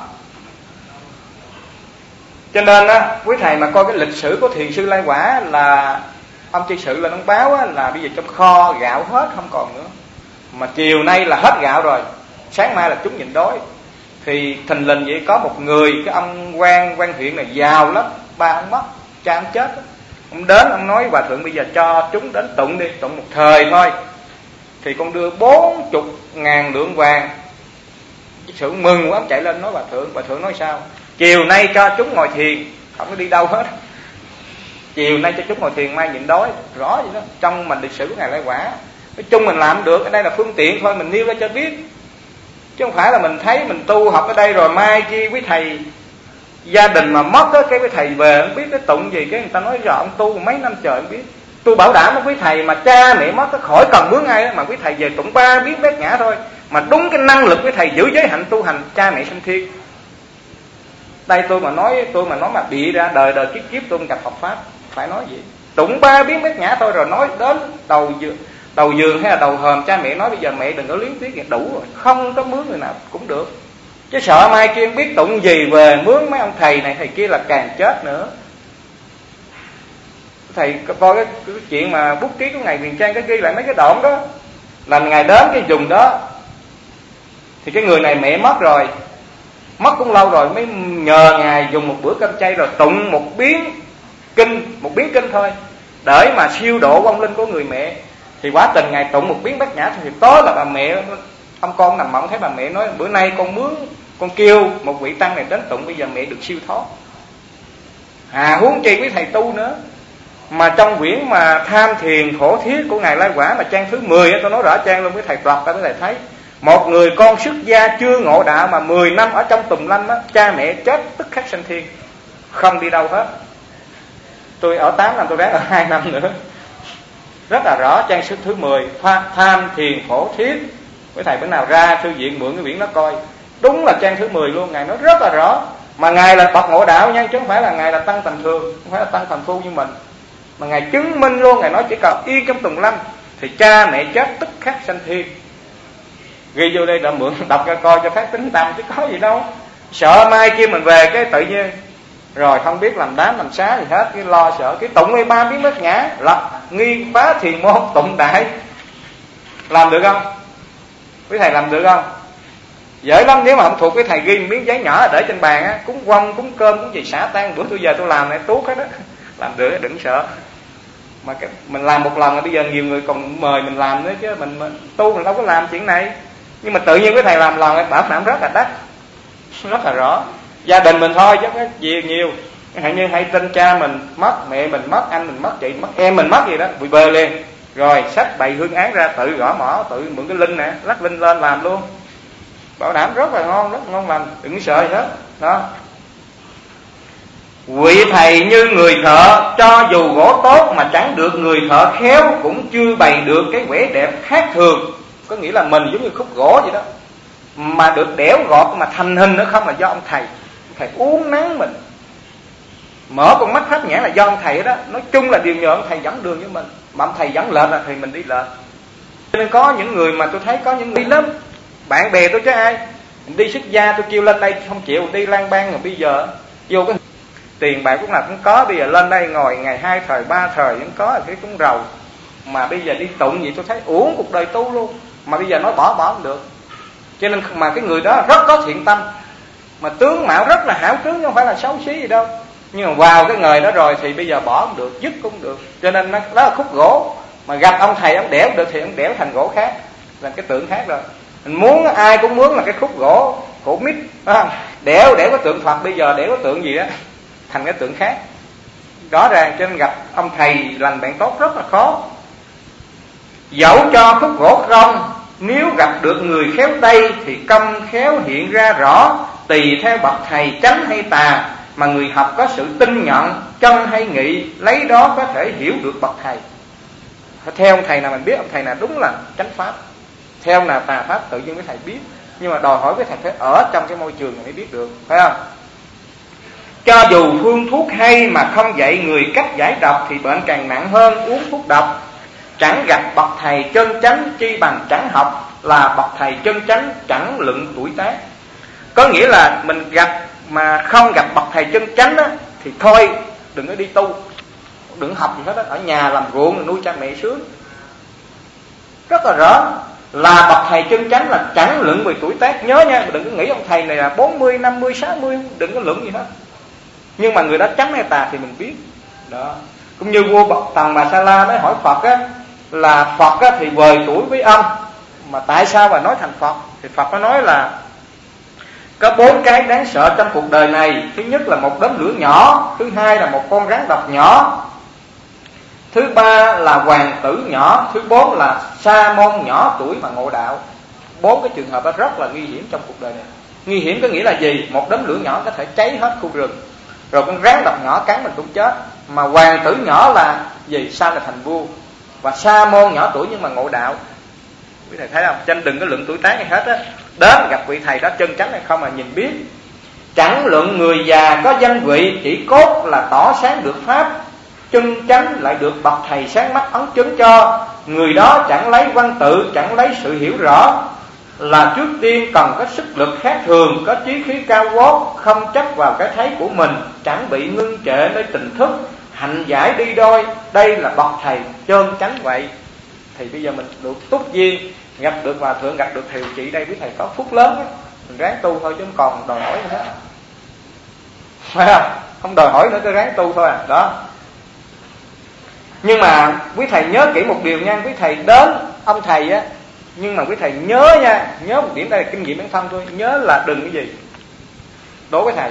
Cho nên á, quý thầy mà coi cái lịch sử của Thiền sư Lai Quả là ông tri sự là ông báo á, là bây giờ trong kho gạo hết không còn nữa, mà chiều nay là hết gạo rồi, sáng mai là chúng nhịn đói. Thì thình lình vậy có một người, cái ông quan huyện này giàu lắm, ba ông mất, cha ông chết. Ông đến ông nói Hòa Thượng bây giờ cho chúng đến tụng đi, tụng một thời thôi. Thì con đưa 40.000 lượng vàng. Sự mừng quá, ông chạy lên nói Hòa Thượng. Hòa Thượng nói sao? Chiều nay cho chúng ngồi thiền, không có đi đâu hết. chiều nay cho chúng ngồi thiền, mai nhịn đói, rõ vậy đó. Trong mình lịch sử của Ngài Lai Quả, nói chung mình làm được, ở đây là phương tiện thôi, mình nêu ra cho biết, chứ không phải là mình thấy mình tu học ở đây rồi mai kia quý thầy gia đình mà mất đó, cái quý thầy về không biết cái tụng gì, cái người ta nói rõ ông tu mấy năm trời không biết. Tôi bảo đảm với quý thầy mà cha mẹ mất, nó khỏi cần mướn ai đó, mà quý thầy về tụng 3 biến bát nhã thôi, mà đúng cái năng lực quý thầy giữ giới hạnh tu hành, cha mẹ sinh thiên. Đây tôi mà nói mà bị ra đời kiếp kiếp tôi không gặp Phật pháp, phải nói gì, tụng 3 biến bát nhã thôi, rồi nói đến đầu giường hay là đầu hòm, cha mẹ nói bây giờ mẹ đừng có liếng tiếc, đủ rồi, không có mướn người nào cũng được, chứ sợ mai kia biết tụng gì về mướn mấy ông thầy này thầy kia là càng chết nữa. Thầy coi cái chuyện mà bút ký của Ngài Viền Trang, cái ghi lại mấy cái đoạn đó là Ngài đến cái vùng đó thì cái người này mẹ mất rồi, mất cũng lâu rồi, mới nhờ Ngài dùng một bữa cơm chay rồi tụng một biến kinh thôi để mà siêu độ vong linh của người mẹ. Thì quá tình Ngài tụng một biến bát nhã thì tối là bà mẹ, ông con nằm mộng thấy bà mẹ nói bữa nay con mướn, con kêu một vị tăng này đến tụng, bây giờ mẹ được siêu thoát. Huống chi quý thầy tu nữa. Mà trong quyển mà Tham Thiền Khổ Thiết của Ngài Lai Quả mà trang thứ 10 tôi nói rõ trang luôn với thầy đọc, các thầy thấy một người con xuất gia chưa ngộ đạo mà 10 năm ở trong tùng lâm á, cha mẹ chết tức khắc sanh thiên, không đi đâu hết. Tôi ở 8 năm, tôi ráng ở 2 năm nữa. Rất là rõ, trang sách thứ 10 Tham Thiền Khổ Thiết. Với thầy bữa nào ra thư viện mượn cái quyển nó coi, đúng là trang thứ 10 luôn. Ngài nói rất là rõ. Mà Ngài là bậc ngộ đạo nha, chứ không phải là Ngài là tăng tầm thường, không phải là tăng phàm phu như mình, mà Ngài chứng minh luôn. Ngài nói chỉ cần yên trong tùng lâm thì cha mẹ chết tức khắc sanh thiên. Ghi vô đây đã mượn đọc ra coi cho phát tính tâm, chứ có gì đâu. Sợ mai kia mình về cái tự nhiên rồi không biết làm đám làm xá gì hết, cái lo sợ cái tụng ấy 3 biến bát nhã lập nghi phá thiền môn tụng đại, làm được không? Quý thầy làm được không? Dễ lắm. Nếu mà không thuộc, cái thầy ghi một miếng giấy nhỏ để trên bàn á, cúng quông cúng cơm cúng gì xả tan, bữa tôi giờ tôi làm này tuốt hết á. Làm được, đừng sợ. Mà mình làm một lần là bây giờ nhiều người còn mời mình làm nữa, chứ mình tu mình đâu có làm chuyện này. Nhưng mà tự nhiên cái thầy làm lần bảo đảm rất là đắt, rất là rõ. Gia đình mình thôi chứ cái gì nhiều, hạn như hay tin cha mình mất, mẹ mình mất, anh mình mất, chị mất, em mình mất gì đó, bị bơ liền, rồi sách bày hương án ra, tự gõ mỏ, tự mượn cái linh nè, lắc linh lên làm luôn, bảo đảm rất là ngon, rất ngon lành, đừng sợ gì hết đó. Vị thầy như người thợ, cho dù gỗ tốt mà chẳng được người thợ khéo, cũng chưa bày được cái vẻ đẹp khác thường. Có nghĩa là mình giống như khúc gỗ vậy đó, mà được đẽo gọt mà thành hình nữa không là do ông thầy uống nắng mình, mở con mắt pháp nhãn là do ông thầy đó. Nói chung là điều nhờ ông thầy dẫn đường với mình, mà ông thầy dẫn lệch là thì mình đi lệch. Cho nên có những người mà tôi thấy có những người lắm, bạn bè tôi chứ ai, mình đi xuất gia tôi kêu lên đây không chịu, đi lang bang. Rồi bây giờ vô cái tiền bạc lúc nào cũng có, bây giờ lên đây ngồi ngày 2 thời 3 thời cũng có, cái cũng rầu. Mà bây giờ đi tụng gì tôi thấy uổng cuộc đời tu luôn, mà bây giờ nói bỏ không được. Cho nên mà cái người đó rất có thiện tâm, mà tướng mạo rất là hảo tướng, chứ không phải là xấu xí gì đâu. Nhưng mà vào cái nghề đó rồi thì bây giờ bỏ không được, dứt cũng được. Cho nên đó là khúc gỗ, mà gặp ông thầy ông đẽo được thì ông đẽo thành gỗ khác, là cái tượng khác rồi. Mình muốn ai cũng muốn là cái khúc gỗ mít, đẽo cái tượng Phật, bây giờ đẽo cái tượng gì đó thành cái tượng khác. Rõ ràng cho nên gặp ông thầy lành bạn tốt rất là khó. Dẫu cho khúc gỗ không, nếu gặp được người khéo tay thì công khéo hiện ra rõ. Tùy theo bậc thầy chánh hay tà, mà người học có sự tin nhận, chân hay nghị, lấy đó có thể hiểu được bậc thầy. Theo ông thầy nào mình biết ông thầy nào đúng là chánh pháp, theo ông nào tà pháp tự nhiên cái thầy biết. Nhưng mà đòi hỏi cái thầy phải ở trong cái môi trường này mới biết được, phải không? Cho dù phương thuốc hay mà không dạy người cách giải độc thì bệnh càng nặng hơn, uống thuốc độc. Chẳng gặp bậc thầy chân chánh chi bằng chẳng học, là bậc thầy chân chánh chẳng luận tuổi tác. Có nghĩa là mình gặp mà không gặp bậc thầy chân chánh á, thì thôi đừng có đi tu, đừng học gì hết á, ở nhà làm ruộng nuôi cha mẹ sướng. Rất là rõ, là bậc thầy chân chánh là chẳng luận về tuổi tác. Nhớ nha, đừng có nghĩ ông thầy này là 40, 50, 60, đừng có luận gì hết. Nhưng mà người đó chánh hay tà thì mình biết đó. Cũng như vua Bậc Tần Bà Sa La mới hỏi Phật á, là Phật á thì vời tuổi với ông, mà tại sao mà nói thành Phật? Thì Phật có nói là có 4 cái đáng sợ trong cuộc đời này. Thứ nhất là một đốm lửa nhỏ, thứ hai là một con rắn độc nhỏ, thứ ba là hoàng tử nhỏ, thứ bốn là sa môn nhỏ tuổi mà ngộ đạo. 4 cái trường hợp đó rất là nguy hiểm trong cuộc đời này. Nguy hiểm có nghĩa là gì? Một đốm lửa nhỏ có thể cháy hết khu rừng, rồi con rắn độc nhỏ cắn mình cũng chết. Mà hoàng tử nhỏ là gì? Sau là thành vua. Và sa môn nhỏ tuổi nhưng mà ngộ đạo. Quý thầy thấy không? Cho nên đừng có luận tuổi tác hay hết á. Đến gặp vị thầy đó chân chánh hay không mà nhìn biết. Chẳng luận người già có danh vị, chỉ cốt là tỏ sáng được pháp. Chân chánh lại được bậc thầy sáng mắt ấn chứng cho. Người đó chẳng lấy văn tự, chẳng lấy sự hiểu rõ, là trước tiên cần có sức lực khác thường, có chí khí cao vót, không chấp vào cái thấy của mình, chẳng bị ngưng trệ nơi tình thức, hành giải đi đôi. Đây là bậc thầy chân chánh vậy. Thì bây giờ mình được túc duyên gặp được hòa thượng, gặp được thầy chị đây, quý thầy có phúc lớn đó. Mình ráng tu thôi chứ không còn đòi hỏi nữa, phải không? Không đòi hỏi nữa, cứ ráng tu thôi à. Đó. Nhưng mà quý thầy nhớ kỹ một điều nha, quý thầy đến ông thầy á, nhưng mà quý thầy nhớ nha, nhớ một điểm, đây là kinh nghiệm bản thân thôi, nhớ là đừng cái gì đối với thầy.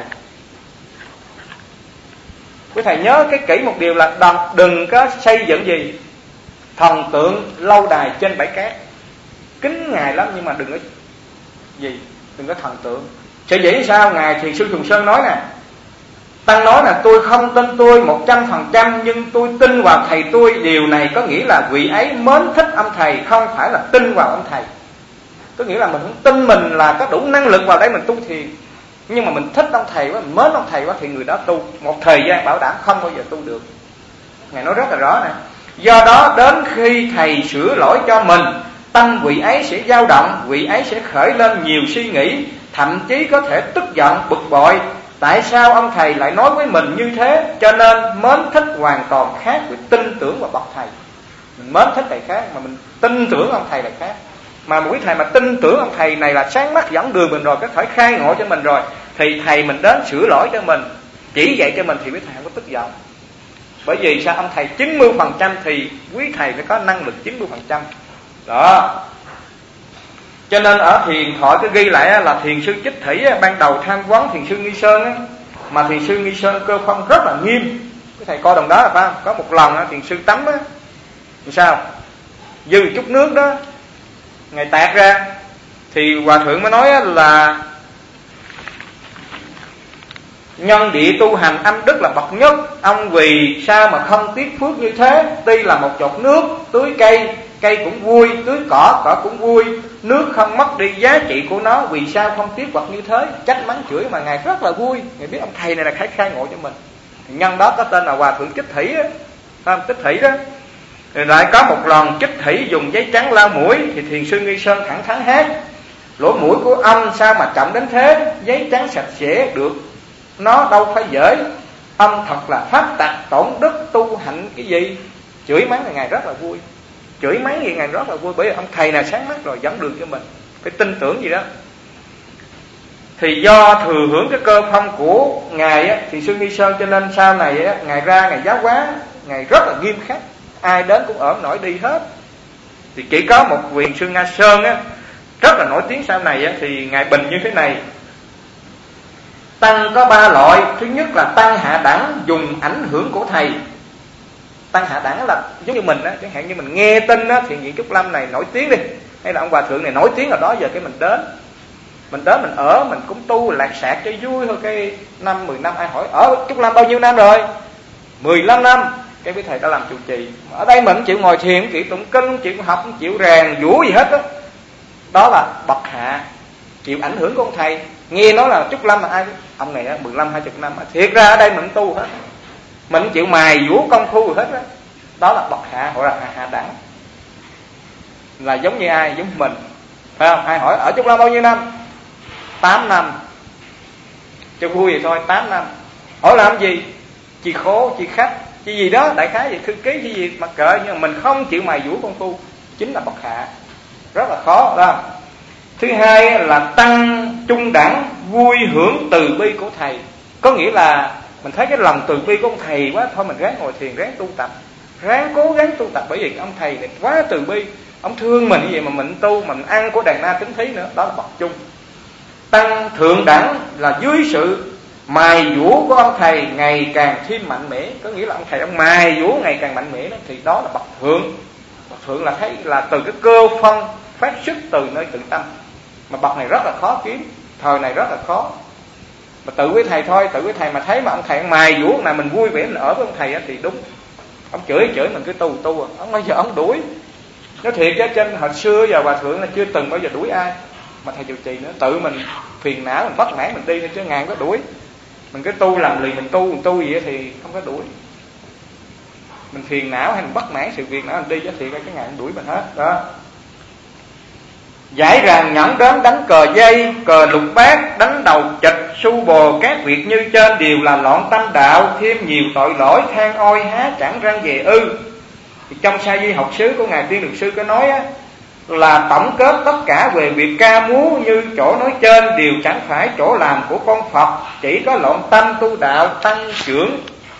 Quý thầy nhớ cái kỹ một điều là đừng có xây dựng gì thần tượng lâu đài trên bãi cát. Kính ngài lắm nhưng mà đừng có gì, đừng có thần tượng. Sẽ dĩ sao? Ngài Thiền sư Trùng Sơn nói nè, Tăng nói là tôi không tin tôi 100%, nhưng tôi tin vào thầy tôi. Điều này có nghĩa là vị ấy mến thích ông thầy, không phải là tin vào ông thầy. Có nghĩa là mình không tin mình là có đủ năng lực vào đây mình tu thiền, nhưng mà mình thích ông thầy quá, mình mến ông thầy quá, thì người đó tu một thời gian bảo đảm không bao giờ tu được. Ngài nói rất là rõ nè. Do đó đến khi thầy sửa lỗi cho mình, tâm vị ấy sẽ dao động, vị ấy sẽ khởi lên nhiều suy nghĩ, thậm chí có thể tức giận, bực bội. Tại sao ông thầy lại nói với mình như thế? Cho nên mến thích hoàn toàn khác với tin tưởng vào bậc thầy. Mình mến thích thầy khác, mà mình tin tưởng ông thầy là khác. Mà một quý thầy mà tin tưởng ông thầy này là sáng mắt dẫn đường mình rồi, có thể khai ngộ cho mình rồi, thì thầy mình đến sửa lỗi cho mình, chỉ dạy cho mình, thì quý thầy không có tức giận. Bởi vì sao? Ông thầy 90% thì quý thầy phải có năng lực 90%. Đó. Cho nên ở thiền thoại cứ ghi lại là thiền sư Chích Thủy ban đầu tham vấn thiền sư Nghi Sơn á, mà thiền sư Nghi Sơn cơ phong rất là nghiêm. Quý thầy coi đồng đó là phải không? Có một lần thiền sư tắm á, sao dư chút nước đó, ngài tạt ra, thì hòa thượng mới nói là nhân địa tu hành âm đức là bậc nhất. Ông vì sao mà không tiếc phước như thế? Tuy là một giọt nước tưới cây, cây cũng vui, tưới cỏ, cỏ cũng vui, nước không mất đi giá trị của nó, vì sao không tiếc vật như thế? Trách mắng chửi mà ngài rất là vui. Ngài biết ông thầy này là khai ngộ cho mình. Nhân đó có tên là hòa thượng Chích Thủy á, không? Chích Thủy đó. Rồi lại có một lần Chích Thủy dùng giấy trắng lau mũi, thì thiền sư Nghi Sơn thẳng thắn hát: lỗ mũi của ông sao mà chậm đến thế? Giấy trắng sạch sẽ được nó đâu phải dễ. Ông thật là pháp tặc tổn đức tu hạnh cái gì? Chửi mắng thì ngài rất là vui. Chửi mắng gì ngài rất là vui, bởi vì ông thầy này sáng mắt rồi, dẫn đường cho mình, phải tin tưởng gì đó. Thì do thừa hưởng cái cơ phong của ngài á, thì sư Nghi Sơn, cho nên sau này á, ngài ra ngài giáo hóa, ngài rất là nghiêm khắc, ai đến cũng ỡm nổi đi hết. Thì chỉ có một vị sư Nga Sơn á, rất là nổi tiếng sau này á, thì ngài bình như thế này: tăng có 3 loại. Thứ nhất là tăng hạ đẳng, dùng ảnh hưởng của thầy. Tăng hạ đẳng là giống như mình á, chẳng hạn như mình nghe tin á, thì Viện Trúc Lâm này nổi tiếng đi, hay là ông hòa thượng này nổi tiếng, ở đó giờ cái mình đến mình ở, mình cũng tu lạc sạc cho vui thôi. Cái 5-10 năm ai hỏi ở Trúc Lâm bao nhiêu năm rồi? 15 năm. Cái quý thầy đã làm trụ trì. Ở đây mình không chịu ngồi thiền, không chịu tụng kinh, không chịu học, không chịu rèn vũ gì hết đó. Đó là bậc hạ, chịu ảnh hưởng của ông thầy. Nghe nói là Trúc Lâm là ai? Ông này 15-20 năm. Thiệt ra ở đây mình tu hết, mình chịu mài vũ công phu rồi hết đó. Đó là bậc hạ, gọi là hạ đẳng. Là giống như ai? Giống mình, phải không? Ai hỏi ở Trúc Lâm bao nhiêu năm? 8 năm. Cho vui vậy thôi, 8 năm. Hỏi làm gì? Chi khố, chi khách, chi gì đó, đại khái gì, thư ký, chi gì mặc kệ, nhưng mà mình không chịu mài vũ công phu, chính là bậc hạ. Rất là khó đó. Thứ hai là tăng trung đẳng, vui hưởng từ bi của thầy. Có nghĩa là mình thấy cái lòng từ bi của ông thầy quá, thôi mình ráng ngồi thiền, ráng tu tập, ráng cố gắng tu tập, bởi vì ông thầy này quá từ bi, ông thương mình như vậy mà mình tu, mình ăn của đàn na tính thí nữa. Đó là bậc trung. Tăng thượng đẳng là dưới sự mài dũa của ông thầy ngày càng thêm mạnh mẽ. Có nghĩa là ông thầy ông mài dũa ngày càng mạnh mẽ đó, thì đó là bậc thượng. Bậc thượng là thấy là từ cái cơ phân phát xuất từ nơi tự tâm, mà bậc này rất là khó kiếm, thời này rất là khó. Mà tự với thầy thôi, tự với thầy mà thấy mà ông thầy ông mài dũa nào mình vui vẻ mình ở với ông thầy thì đúng. Ông chửi mình cứ tu ông bao giờ ông đuổi. Nói thiệt chứ trên hồi xưa giờ hòa thượng là chưa từng bao giờ đuổi ai. Mà thầy trụ trì nữa, tự mình phiền não mình bất mãn mình đi thôi, chứ ngàn có đuổi. Mình cứ tu làm lì mình tu vậy thì không có đuổi. Mình phiền não hay mình bất mãn sự việc nào mình đi, chứ thiệt cái ngàn đuổi mình hết đó. Giải ràng nhẫn đến đánh cờ dây, cờ lục bát, đánh đầu chịch, su bồ, các việc như trên đều là loạn tâm đạo, thêm nhiều tội lỗi, than ôi há chẳng răng về ư. Thì trong Sa Di học xứ của ngài Tiên Được Sư có nói á, là tổng kết tất cả về việc ca múa như chỗ nói trên đều chẳng phải chỗ làm của con Phật, chỉ có loạn tâm tu đạo tăng trưởng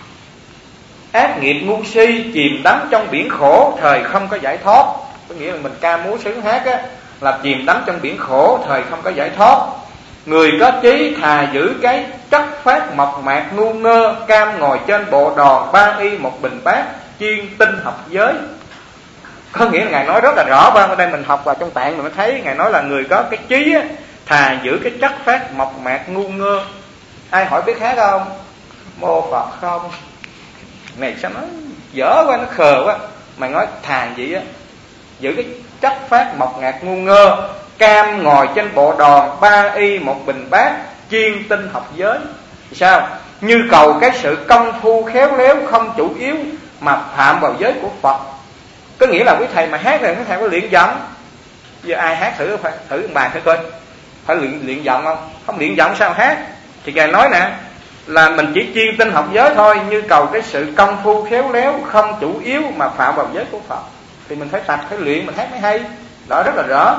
ác nghiệp ngu si, chìm đắm trong biển khổ thời không có giải thoát. Có nghĩa là mình ca múa sướng hát á, là chìm đắm trong biển khổ thời không có giải thoát. Người có trí thà giữ cái chất phát mộc mạc ngu ngơ, cam ngồi trên bộ đòn ba y một bình bát, chuyên tinh học giới. Có nghĩa là ngài nói rất là rõ. Ở đây mình học vào trong tạng mình mới thấy ngài nói là người có cái trí á, thà giữ cái chất phát mộc mạc ngu ngơ. Ai hỏi biết hát không? Mô Phật không? Này sao nói dở quá, nó khờ quá. Mày nói thà gì á, giữ cái chất phát mộc mạc ngu ngơ, cam ngồi trên bộ đòn ba y một bình bát, chuyên tinh học giới. Sao? Như cầu cái sự công phu khéo léo không chủ yếu mà phạm vào giới của Phật. Có nghĩa là quý thầy mà hát rồi quý thầy có luyện giọng. Giờ ai hát thử một bài thử coi, phải luyện giọng không? Không luyện giọng sao hát? Thì ngài nói nè, là mình chỉ chuyên tinh học giới thôi, như cầu cái sự công phu khéo léo không chủ yếu mà phạm vào giới của Phật. Thì mình phải tập, phải luyện mình hát mới hay. Đó rất là rõ.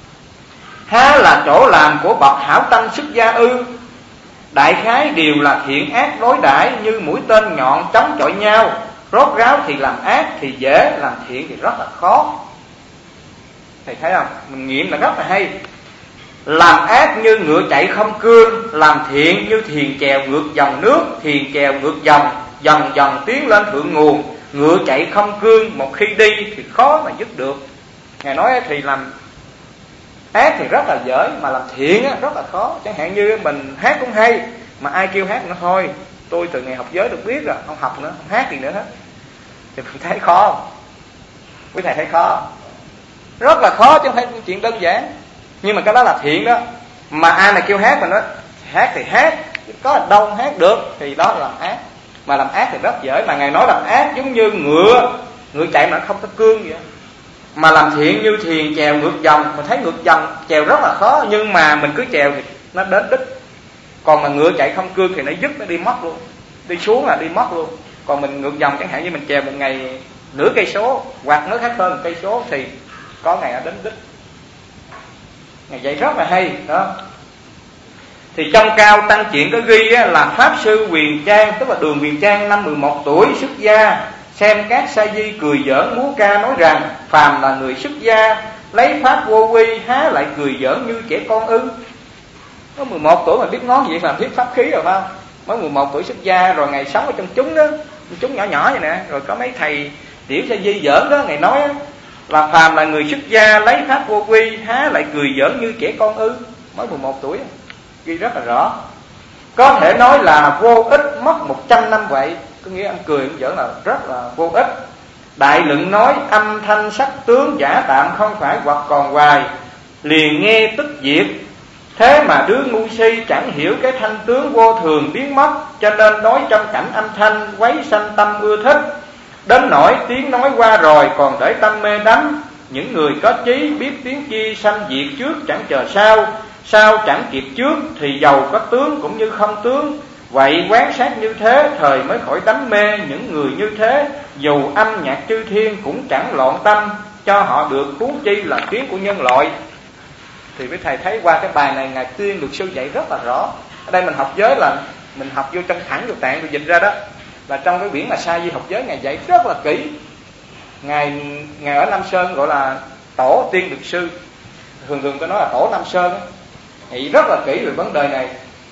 Há là chỗ làm của bậc hảo tâm xuất gia ư? Đại khái đều là thiện ác đối đãi, như mũi tên nhọn chống chọi nhau. Rốt ráo thì làm ác thì dễ, làm thiện thì rất là khó. Thầy thấy không? Mình nghiệm là rất là hay. Làm ác như ngựa chạy không cương, làm thiện như thuyền chèo ngược dòng nước. Thuyền chèo ngược dòng, dần dần tiến lên thượng nguồn. Ngựa chạy không cương, một khi đi thì khó mà dứt được. Ngài nói thì làm ác thì rất là dễ, mà làm thiện rất là khó. Chẳng hạn như mình hát cũng hay, mà ai kêu hát nữa thôi, tôi từ ngày học giới được biết rồi, không học nữa, không hát gì nữa hết. Thì mình thấy khó không? Quý thầy thấy khó không? Rất là khó chứ không phải chuyện đơn giản. Nhưng mà cái đó là thiện đó. Mà ai mà kêu hát mà nói hát thì hát, có đâu hát được, thì đó là làm ác. Mà làm ác thì rất dễ. Mà Ngài nói làm ác giống như ngựa chạy mà nó không có cương vậy. Mà làm thiện như thuyền chèo ngược dòng. Mình thấy ngược dòng chèo rất là khó, nhưng mà mình cứ chèo thì nó đến đích. Còn mà ngựa chạy không cương thì nó dứt, nó đi mất luôn. Đi xuống là đi mất luôn. Còn mình ngược dòng, chẳng hạn như mình chèo một ngày nửa cây số, hoặc nó khác hơn một cây số, thì có ngày nó đến đích. Ngày dạy rất là hay đó. Thì trong Cao Tăng Chuyện có ghi là Pháp Sư Huyền Trang, tức là Đường Huyền Trang, năm 11 tuổi xuất gia, xem các sa di cười giỡn múa ca, nói rằng phàm là người xuất gia lấy pháp vô vi, há lại cười giỡn như trẻ con ư? Có 11 tuổi mà biết ngón gì mà biết pháp khí rồi phải không? Mới 11 tuổi xuất gia rồi ngày sống ở trong chúng đó, chúng nhỏ nhỏ vậy nè, rồi có mấy thầy tiểu sa di giỡn đó, ngày nói là phàm là người xuất gia lấy pháp vô vi, há lại cười giỡn như trẻ con ư? Mới 11 tuổi, ghi rất là rõ. Có thể nói là vô ích mất 100 năm vậy. Có nghĩa anh cười anh giỡn là rất là vô ích. Đại Luận nói âm thanh sắc tướng giả tạm không phải hoặc còn hoài, liền nghe tức diệt. Thế mà đứa ngu si chẳng hiểu cái thanh tướng vô thường biến mất, cho nên nói trong cảnh âm thanh quấy sanh tâm ưa thích. Đến nỗi tiếng nói qua rồi còn để tâm mê đắm. Những người có trí biết tiếng chi sanh diệt trước chẳng chờ sau, sau chẳng kịp trước, thì giàu có tướng cũng như không tướng. Vậy quán sát như thế thời mới khỏi đắm mê. Những người như thế dù âm nhạc chư thiên cũng chẳng loạn tâm, cho họ được huống chi là tiếng của nhân loại. Thì với thầy thấy qua cái bài này Ngài Tuyên Luật Sư dạy rất là rõ. Ở đây mình học giới là mình học vô trong thẳng vô tạng, tôi dịch ra đó là trong cái quyển mà Sa Di học giới Ngài dạy rất là kỹ. Ngài ở Nam Sơn gọi là Tổ Tiên Luật Sư, thường tôi nói là Tổ Nam Sơn ấy. Thì rất là kỹ về vấn đề này.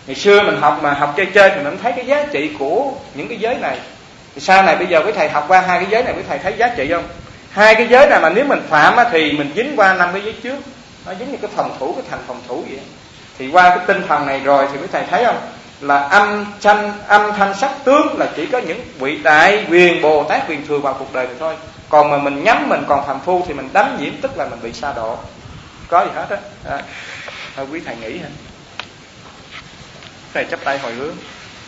Ngày xưa mình học mà học chơi chơi thì mình thấy cái giá trị của những cái giới này. Thì sau này bây giờ quý thầy học qua hai cái giới này, quý thầy thấy giá trị không? Hai cái giới này mà nếu mình phạm thì mình dính qua 5 cái giới trước. Nó giống như cái phòng thủ, cái thành phòng thủ vậy. Thì qua cái tinh thần này rồi thì quý thầy thấy không? Là âm thanh sắc tướng là chỉ có những vị đại quyền Bồ Tát quyền thừa vào cuộc đời này thôi. Còn mà mình nhắm mình còn phàm phu thì mình đắm nhiễm, tức là mình bị sa độ. Có gì hết á. Thôi quý thầy nghĩ hả? Thầy chắp tay hồi hướng.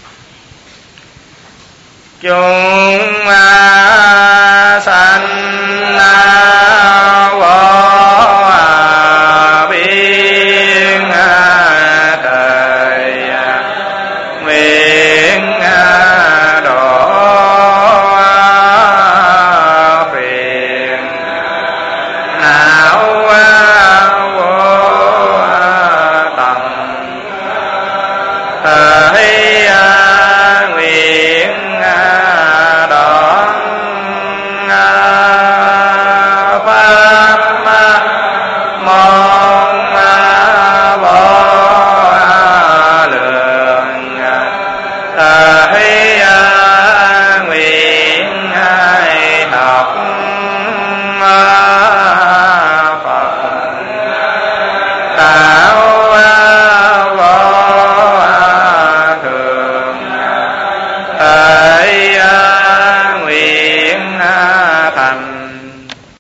Chúng sanh vô biên đời nguyện độ phiền não vô tận thời nguyện đoạn pháp môn vô lượng thời nguyện học Phật tạo vô thường